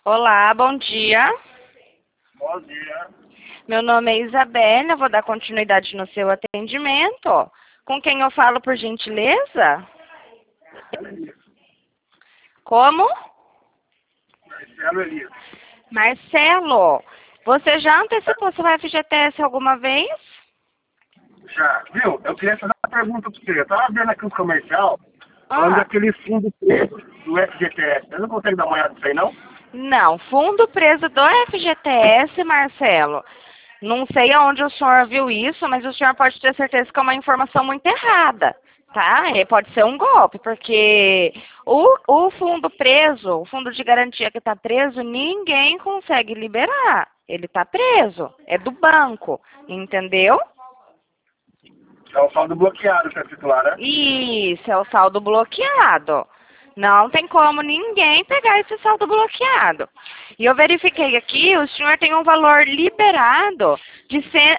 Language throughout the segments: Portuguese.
Olá, bom dia. Bom dia. Meu nome é Isabelle, eu vou dar continuidade no seu atendimento. Com quem eu falo, por gentileza? Como? Marcelo Elias. Marcelo, você já antecipou seu FGTS alguma vez? Já, viu? Eu queria fazer uma pergunta pra você. Eu tava vendo aqui um comercial falando Ah, daquele fundo preto do FGTS. Você não consegue dar uma olhada nisso aí, não? não, fundo preso do FGTS, Marcelo. Não sei aonde o senhor viu isso, mas o senhor pode ter certeza que é uma informação muito errada, tá? E pode ser um golpe, porque o fundo preso, o fundo de garantia que está preso, ninguém consegue liberar. Ele está preso, é do banco, entendeu? É o saldo bloqueado que é titular, né? Isso, é o saldo bloqueado. Não tem como ninguém pegar esse saldo bloqueado. E eu verifiquei aqui, o senhor tem um valor liberado de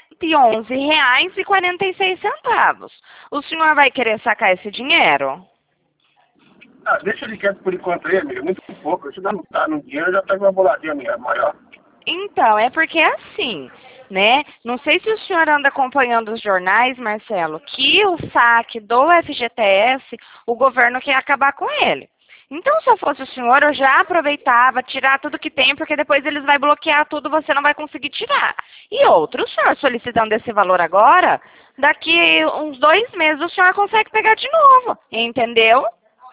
R$ 111,46. O senhor vai querer sacar esse dinheiro? Ah, deixa ele quieto por enquanto aí, amiga. Muito pouco. Se não tá no dinheiro, eu já pego uma boladinha minha maior. Então, é porque é assim, né? Não sei se o senhor anda acompanhando os jornais, Marcelo, que o saque do FGTS, o governo quer acabar com ele. Então, se eu fosse o senhor, eu já aproveitava, tirar tudo que tem, porque depois eles vão bloquear tudo, você não vai conseguir tirar. E outro, o senhor solicitando esse valor agora, daqui uns 2 meses o senhor consegue pegar de novo, entendeu?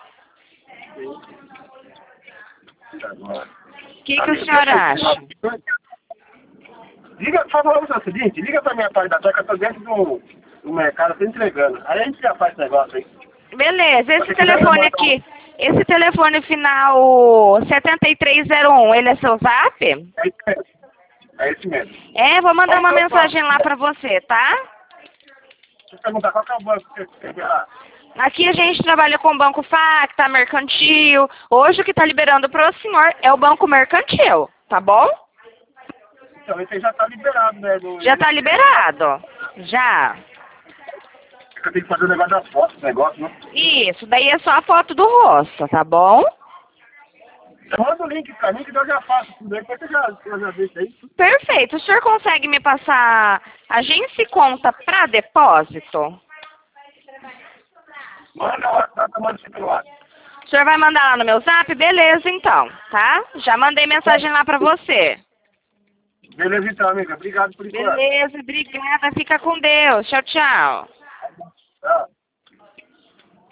O que o senhor acha? Liga, só falar o seguinte, liga pra minha parte da toca, eu tô dentro do mercado, tô entregando. Aí a gente já faz esse negócio aí. Beleza, esse Se quiser, eu telefone mando aqui, esse telefone final 7301, ele é seu zap? É isso mesmo. É isso mesmo. É, vou mandar Qual uma que é o mensagem lá banco? pra você, tá? Deixa eu perguntar, qual que é o banco que você quer lá? Aqui a gente trabalha com o Banco Facta, Mercantil. Hoje o que tá liberando pro senhor é o Banco Mercantil, tá bom? Então, esse aí já tá liberado, né? Já tá liberado. Já. Eu tenho que fazer o negócio da foto, esse negócio, né? Isso, daí é só a foto do rosto, tá bom? Manda o link pra mim que eu já faço tudo aí, depois você já vê isso aí. Perfeito. O senhor consegue me passar agência e conta pra depósito? Manda, tá tomando esse celular. O senhor vai mandar lá no meu zap? Beleza, então, tá? Já mandei mensagem lá pra você. Beleza então, amiga. Obrigado por enquanto. Beleza, obrigada. Fica com Deus. Tchau, tchau. Tchau.